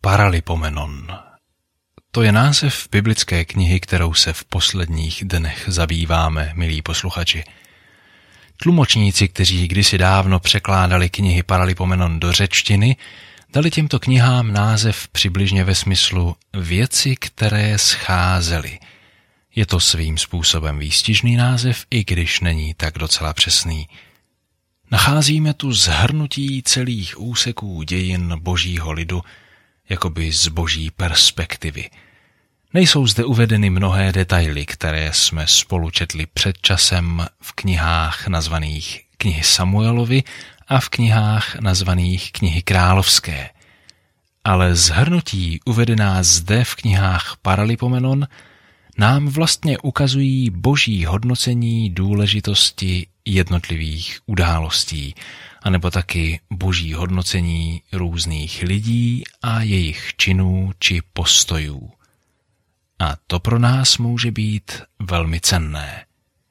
Paralipomenon. To je název biblické knihy, kterou se v posledních dnech zabýváme, milí posluchači. Tlumočníci, kteří kdysi dávno překládali knihy Paralipomenon do řečtiny, dali těmto knihám název přibližně ve smyslu věci, které scházely. Je to svým způsobem výstižný název, i když není tak docela přesný. Nacházíme tu shrnutí celých úseků dějin božího lidu, jakoby z boží perspektivy. Nejsou zde uvedeny mnohé detaily, které jsme spolu četli před časem v knihách nazvaných knihy Samuelovy a v knihách nazvaných knihy královské. Ale shrnutí uvedená zde v knihách Paralipomenon nám vlastně ukazují boží hodnocení důležitosti jednotlivých událostí, anebo taky boží hodnocení různých lidí a jejich činů či postojů. A to pro nás může být velmi cenné.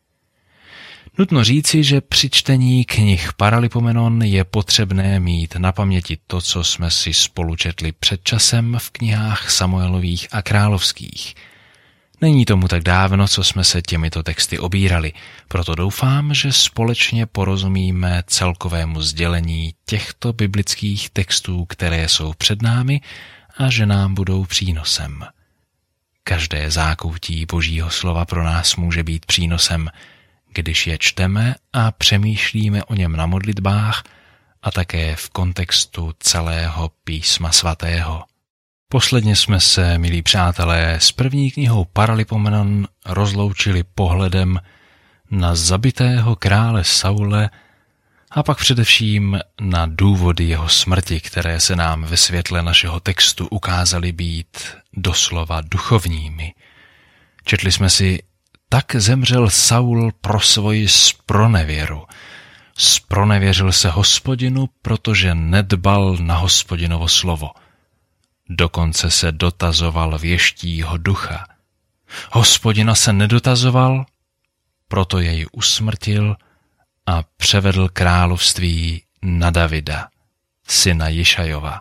Nutno říci, že při čtení knih Paralipomenon je potřebné mít na paměti to, co jsme si spolu četli před časem v knihách Samuelových a královských. Není tomu tak dávno, co jsme se těmito texty obírali, proto doufám, že společně porozumíme celkovému sdělení těchto biblických textů, které jsou před námi a že nám budou přínosem. Každé zákoutí božího slova pro nás může být přínosem, když je čteme a přemýšlíme o něm na modlitbách a také v kontextu celého písma svatého. Posledně jsme se, milí přátelé, s první knihou Paralipomenon rozloučili pohledem na zabitého krále Saule a pak především na důvody jeho smrti, které se nám ve světle našeho textu ukázaly být doslova duchovními. Četli jsme si, tak zemřel Saul pro svoji zpronevěru. Zpronevěřil se Hospodinu, protože nedbal na Hospodinovo slovo. Dokonce se dotazoval věštího ducha. Hospodina se nedotazoval, proto jej usmrtil a převedl království na Davida, syna Jišajova.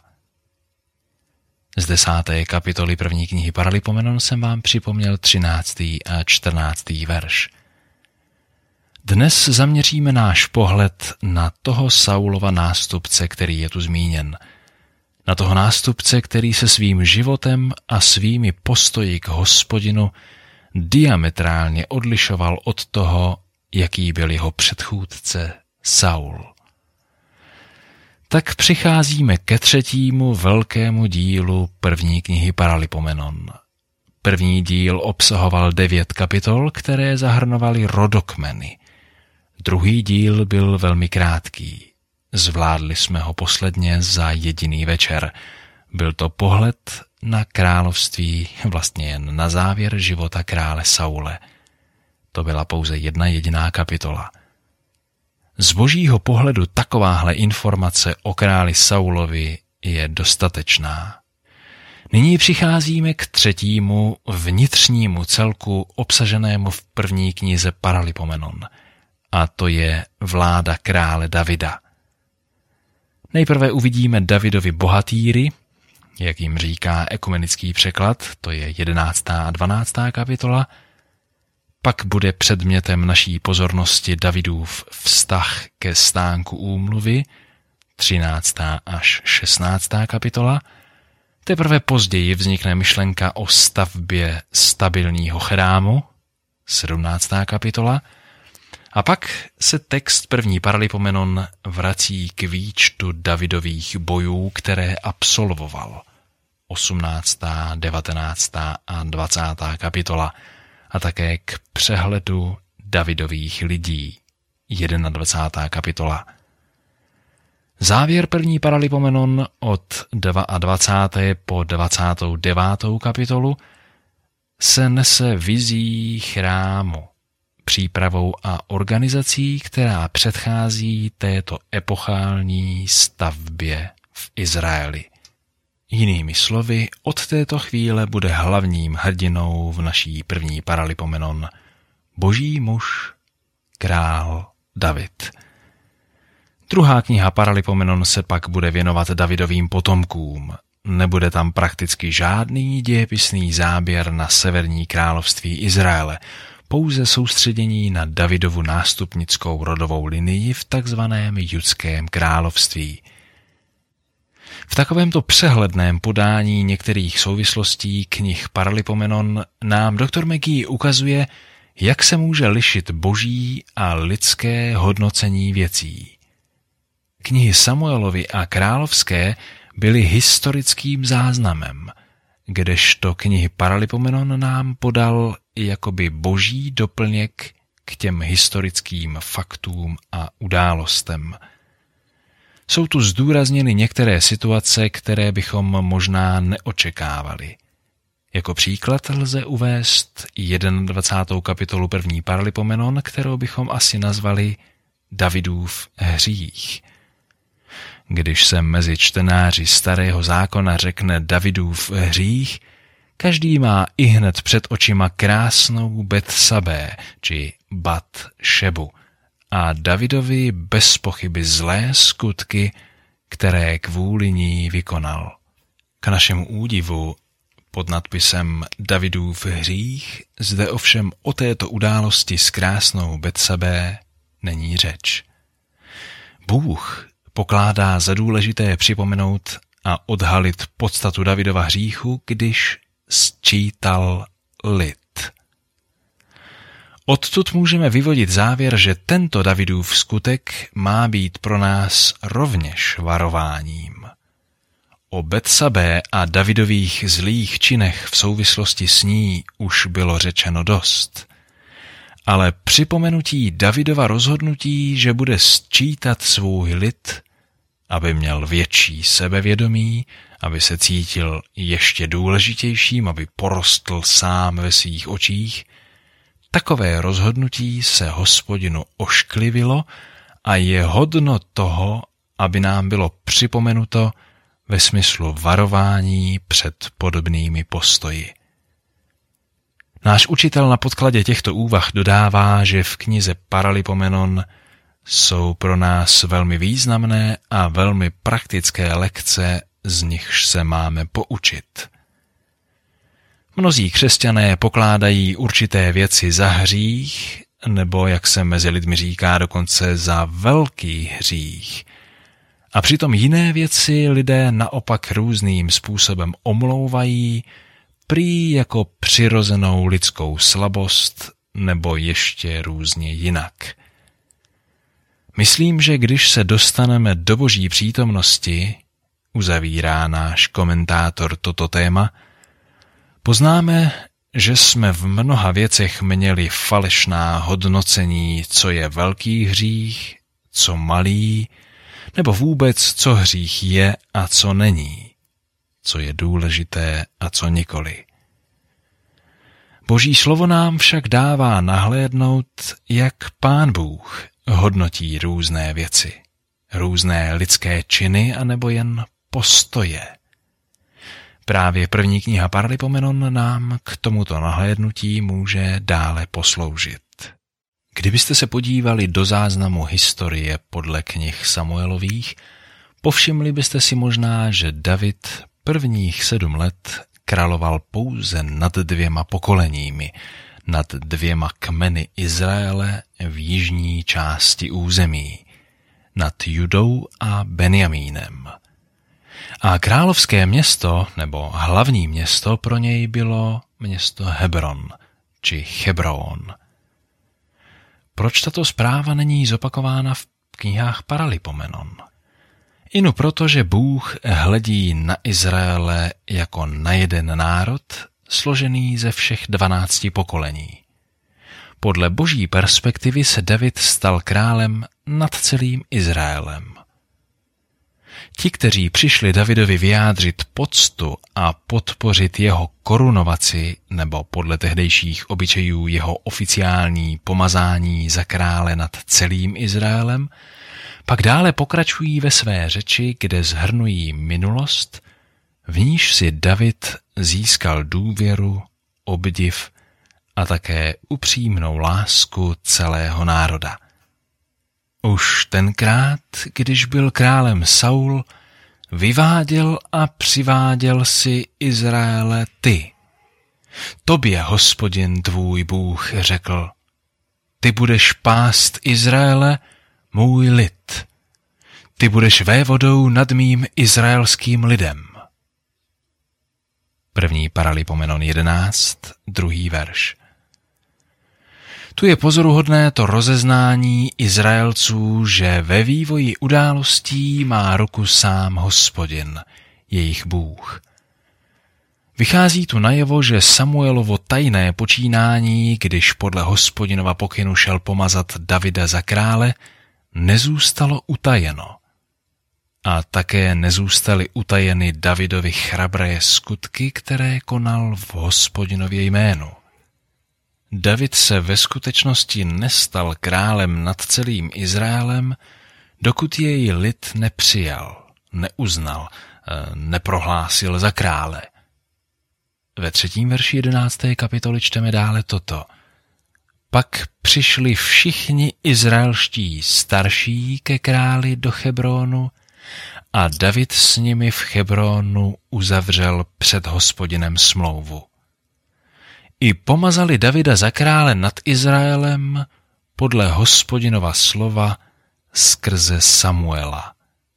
Z 10. kapitoly první knihy Paralipomenon jsem vám připomněl 13. a 14. verš. Dnes zaměříme náš pohled na toho Saulova nástupce, který je tu zmíněn. Na toho nástupce, který se svým životem a svými postoji k Hospodinu diametrálně odlišoval od toho, jaký byl jeho předchůdce Saul. Tak přicházíme ke třetímu velkému dílu první knihy Paralipomenon. První díl obsahoval 9 kapitol, které zahrnovaly rodokmeny. Druhý díl byl velmi krátký. Zvládli jsme ho posledně za jediný večer. Byl to pohled na království, vlastně jen na závěr života krále Saule. To byla pouze jedna jediná kapitola. Z božího pohledu takováhle informace o králi Saulovi je dostatečná. Nyní přicházíme k třetímu vnitřnímu celku obsaženému v první knize Paralipomenon, a to je vláda krále Davida. Nejprve uvidíme Davidovi bohatýry, jak jim říká ekumenický překlad, to je 11. a 12. kapitola. Pak bude předmětem naší pozornosti Davidův vztah ke stánku úmluvy, 13. až 16. kapitola. Teprve později vznikne myšlenka o stavbě stabilního chrámu, 17. kapitola. A pak se text první Paralipomenon vrací k výčtu Davidových bojů, které absolvoval, 18., 19. a 20. kapitola, a také k přehledu Davidových lidí, 21. kapitola. Závěr první Paralipomenon od 22. po 29. kapitolu se nese vizí chrámu, přípravou a organizací, která předchází této epochální stavbě v Izraeli. Jinými slovy, od této chvíle bude hlavním hrdinou v naší první Paralipomenon boží muž, král David. Druhá kniha Paralipomenon se pak bude věnovat Davidovým potomkům, nebude tam prakticky žádný dějepisný záběr na severní království Izraele, pouze soustředění na Davidovu nástupnickou rodovou linii v takzvaném judském království. V takovémto přehledném podání některých souvislostí knih Paralipomenon nám doktor McGee ukazuje, jak se může lišit boží a lidské hodnocení věcí. Knihy Samuelovy a královské byly historickým záznamem, kdežto knihy Paralipomenon nám podal jakoby boží doplněk k těm historickým faktům a událostem. Jsou tu zdůrazněny některé situace, které bychom možná neočekávali. Jako příklad lze uvést 21. kapitolu 1. Paralipomenon, kterou bychom asi nazvali Davidův hřích. Když se mezi čtenáři Starého zákona řekne Davidův hřích, každý má ihned před očima krásnou Betsabé či Bat-šebu a Davidovi bez pochyby zlé skutky, které kvůli ní vykonal. K našemu údivu pod nadpisem Davidův hřích zde ovšem o této události s krásnou Betsabé není řeč. Bůh pokládá za důležité připomenout a odhalit podstatu Davidova hříchu, když sčítal lid. Odtud můžeme vyvodit závěr, že tento Davidův skutek má být pro nás rovněž varováním. O Betsabé a Davidových zlých činech v souvislosti s ní už bylo řečeno dost. Ale připomenutí Davidova rozhodnutí, že bude sčítat svůj lid, aby měl větší sebevědomí, aby se cítil ještě důležitějším, aby porostl sám ve svých očích, takové rozhodnutí se Hospodinu ošklivilo a je hodno toho, aby nám bylo připomenuto ve smyslu varování před podobnými postoji. Náš učitel na podkladě těchto úvah dodává, že v knize Paralipomenon jsou pro nás velmi významné a velmi praktické lekce, z nichž se máme poučit. Mnozí křesťané pokládají určité věci za hřích, nebo jak se mezi lidmi říká dokonce za velký hřích. A přitom jiné věci lidé naopak různým způsobem omlouvají, prý jako přirozenou lidskou slabost nebo ještě různě jinak. Myslím, že když se dostaneme do Boží přítomnosti, uzavírá náš komentátor toto téma, poznáme, že jsme v mnoha věcech měli falešná hodnocení, co je velký hřích, co malý, nebo vůbec, co hřích je a co není, co je důležité a co nikoli. Boží slovo nám však dává nahlédnout, jak Pán Bůh hodnotí různé věci, různé lidské činy anebo jen postoje. Právě první kniha Paralipomenon nám k tomuto nahlédnutí může dále posloužit. Kdybyste se podívali do záznamu historie podle knih Samuelových, povšimli byste si možná, že David prvních 7 let královal pouze nad 2 pokoleními, nad 2 kmeny Izraele v jižní části území, nad Judou a Benjamínem. A královské město, nebo hlavní město pro něj bylo město Hebron, či Chebrón. Proč tato zpráva není zopakována v knihách Paralipomenon? Inu proto, že Bůh hledí na Izraele jako na jeden národ, složený ze všech 12 pokolení. Podle boží perspektivy se David stal králem nad celým Izraelem. Ti, kteří přišli Davidovi vyjádřit poctu a podpořit jeho korunovaci nebo podle tehdejších obyčejů jeho oficiální pomazání za krále nad celým Izraelem, pak dále pokračují ve své řeči, kde shrnují minulost, v níž si David získal důvěru, obdiv a také upřímnou lásku celého národa. Už tenkrát, když byl králem Saul, vyváděl a přiváděl si Izraele ty. Tobě Hospodin tvůj Bůh řekl, ty budeš pást Izraele, můj lid. Ty budeš vévodou nad mým izraelským lidem. 1. Paralipomenon 11, 2. verš. Tu je pozoruhodné to rozeznání Izraelců, že ve vývoji událostí má ruku sám Hospodin, jejich Bůh. Vychází tu najevo, že Samuelovo tajné počínání, když podle Hospodinova pokynu šel pomazat Davida za krále, nezůstalo utajeno. A také nezůstaly utajeny Davidovy chrabré skutky, které konal v Hospodinově jménu. David se ve skutečnosti nestal králem nad celým Izraelem, dokud jej lid nepřijal, neuznal, neprohlásil za krále. Ve 3. verši 11. kapitoly čteme dále toto. Pak přišli všichni izraelští starší ke králi do Chebronu a David s nimi v Chebronu uzavřel před Hospodinem smlouvu. I pomazali Davida za krále nad Izraelem podle Hospodinova slova skrze Samuela.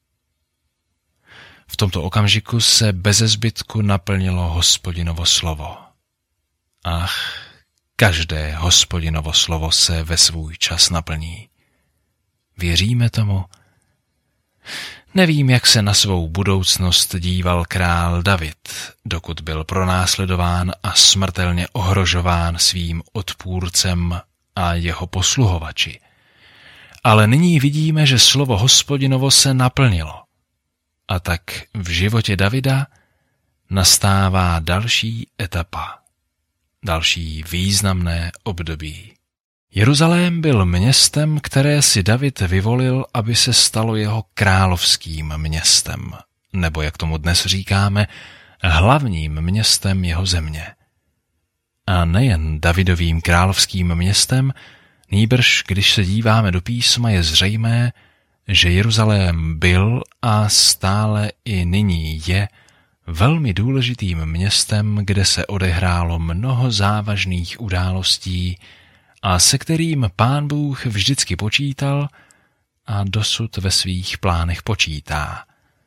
V tomto okamžiku se beze zbytku naplnilo Hospodinovo slovo. Ach, každé Hospodinovo slovo se ve svůj čas naplní. Věříme tomu? Nevím, jak se na svou budoucnost díval král David, dokud byl pronásledován a smrtelně ohrožován svým odpůrcem a jeho posluhovači. Ale nyní vidíme, že slovo Hospodinovo se naplnilo. A tak v životě Davida nastává další etapa, další významné období. Jeruzalém byl městem, které si David vyvolil, aby se stalo jeho královským městem, nebo jak tomu dnes říkáme, hlavním městem jeho země. A nejen Davidovým královským městem, nýbrž když se díváme do písma, je zřejmé, že Jeruzalém byl a stále i nyní je velmi důležitým městem, kde se odehrálo mnoho závažných událostí a se kterým Pán Bůh vždycky počítal a dosud ve svých plánech počítá.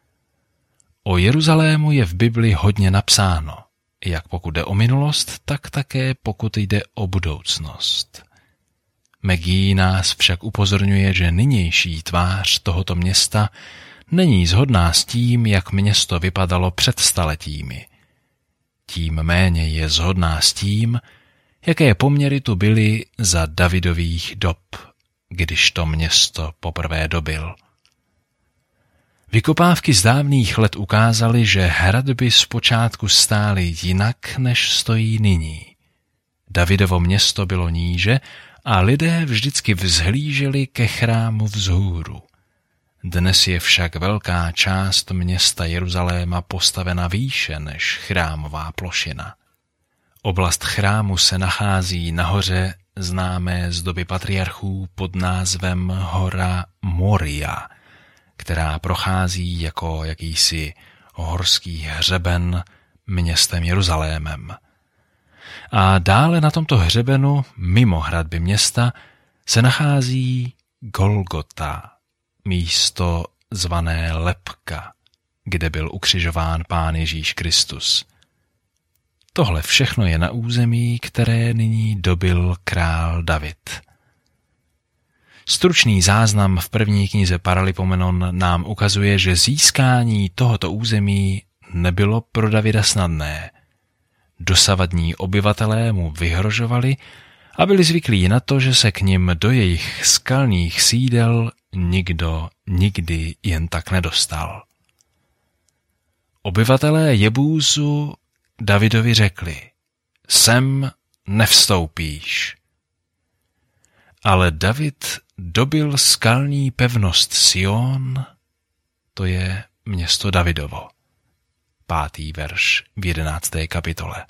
O Jeruzalému je v Bibli hodně napsáno, jak pokud jde o minulost, tak také pokud jde o budoucnost. Maggie nás však upozorňuje, že nynější tvář tohoto města není shodná s tím, jak město vypadalo před staletími. Tím méně je shodná s tím, jaké poměry tu byly za Davidových dob, když to město poprvé dobyl. Vykopávky z dávných let ukázaly, že hradby zpočátku stály jinak, než stojí nyní. Davidovo město bylo níže a lidé vždycky vzhlíželi ke chrámu vzhůru. Dnes je však velká část města Jeruzaléma postavena výše než chrámová plošina. Oblast chrámu se nachází nahoře známé z doby patriarchů pod názvem Hora Moria, která prochází jako jakýsi horský hřeben městem Jeruzalémem. A dále na tomto hřebenu, mimo hradby města, se nachází Golgota, místo zvané Lebka, kde byl ukřižován Pán Ježíš Kristus. Tohle všechno je na území, které nyní dobyl král David. Stručný záznam v první knize Paralipomenon nám ukazuje, že získání tohoto území nebylo pro Davida snadné. Dosavadní obyvatelé mu vyhrožovali a byli zvyklí na to, že se k nim do jejich skalních sídel nikdo nikdy jen tak nedostal. Obyvatelé Jebúzu Davidovi řekli, sem nevstoupíš. Ale David dobyl skalní pevnost Sion, to je město Davidovo. 5. verš v 11. kapitole.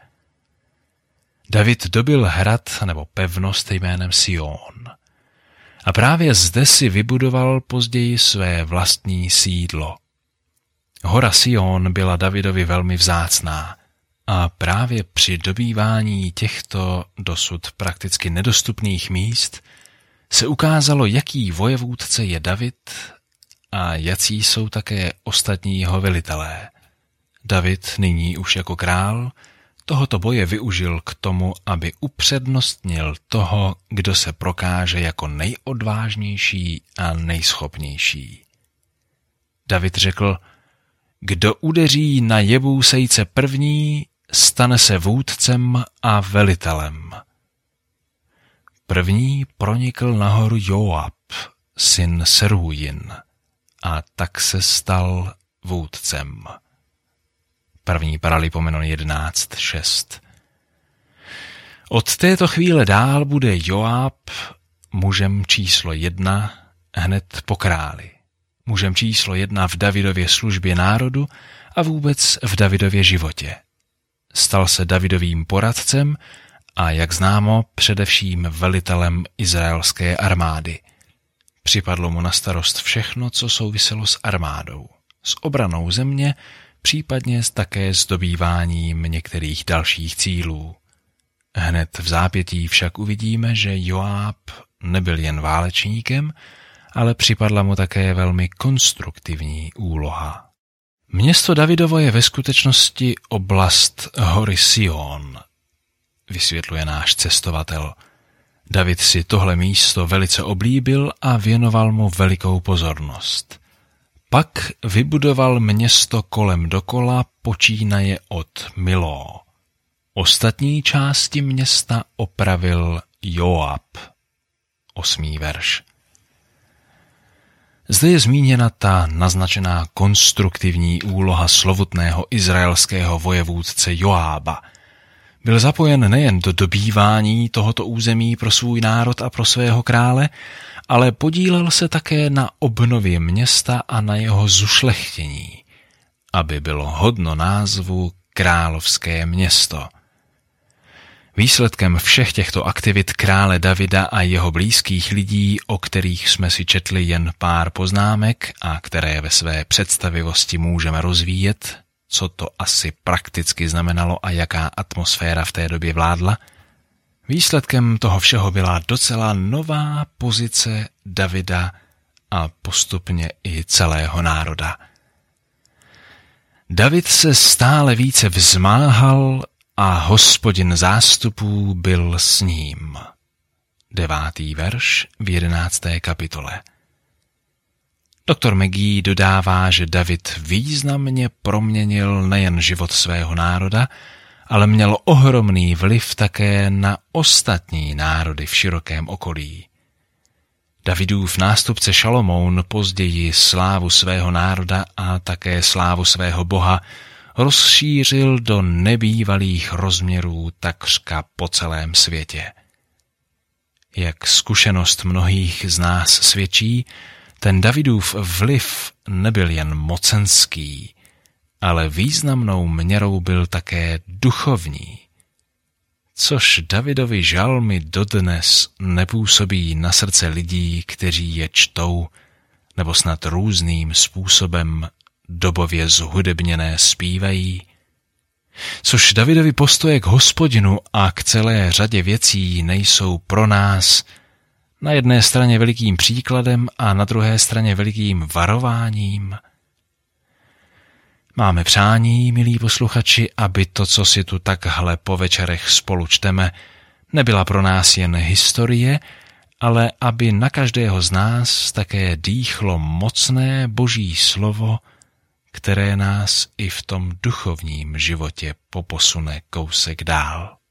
David dobyl hrad nebo pevnost jménem Sion. A právě zde si vybudoval později své vlastní sídlo. Hora Sion byla Davidovi velmi vzácná a právě při dobývání těchto dosud prakticky nedostupných míst se ukázalo, jaký vojevůdce je David a jací jsou také ostatní jeho velitelé. David nyní už jako král tohoto boje využil k tomu, aby upřednostnil toho, kdo se prokáže jako nejodvážnější a nejschopnější. David řekl: kdo udeří na Jebúsejce první, stane se vůdcem a velitelem. První pronikl nahoru Joab, syn Serújin, a tak se stal vůdcem. 1. Paralipomeno 11.6. Od této chvíle dál bude Joab mužem číslo 1 hned po králi. Mužem číslo 1 v Davidově službě národu a vůbec v Davidově životě. Stal se Davidovým poradcem a, jak známo, především velitelem izraelské armády. Připadlo mu na starost všechno, co souviselo s armádou, s obranou země, případně také s dobýváním některých dalších cílů. Hned v zápětí však uvidíme, že Joab nebyl jen válečníkem, ale připadla mu také velmi konstruktivní úloha. Město Davidovo je ve skutečnosti oblast hory Sion, vysvětluje náš cestovatel. David si tohle místo velice oblíbil a věnoval mu velikou pozornost. Pak vybudoval město kolem dokola, počínaje od Miló. Ostatní části města opravil Joab. 8. verš. Zde je zmíněna ta naznačená konstruktivní úloha slovutného izraelského vojevůdce Joába. Byl zapojen nejen do dobývání tohoto území pro svůj národ a pro svého krále, ale podílel se také na obnově města a na jeho zušlechtění, aby bylo hodno názvu Královské město. Výsledkem všech těchto aktivit krále Davida a jeho blízkých lidí, o kterých jsme si četli jen pár poznámek a které ve své představivosti můžeme rozvíjet, co to asi prakticky znamenalo a jaká atmosféra v té době vládla, výsledkem toho všeho byla docela nová pozice Davida a postupně i celého národa. David se stále více vzmáhal a Hospodin zástupů byl s ním. 9. verš v 11. kapitole. Doktor McGee dodává, že David významně proměnil nejen život svého národa, ale měl ohromný vliv také na ostatní národy v širokém okolí. Davidův nástupce Šalomoun později slávu svého národa a také slávu svého Boha rozšířil do nebývalých rozměrů takřka po celém světě. Jak zkušenost mnohých z nás svědčí, ten Davidův vliv nebyl jen mocenský, ale významnou měrou byl také duchovní, což Davidovi žalmy dodnes nepůsobí na srdce lidí, kteří je čtou, nebo snad různým způsobem dobově zhudebněné zpívají, což Davidovi postoje k Hospodinu a k celé řadě věcí nejsou pro nás na jedné straně velikým příkladem a na druhé straně velikým varováním. Máme přání, milí posluchači, aby to, co si tu takhle po večerech spolu čteme, nebyla pro nás jen historie, ale aby na každého z nás také dýchlo mocné Boží slovo, které nás i v tom duchovním životě poposune kousek dál.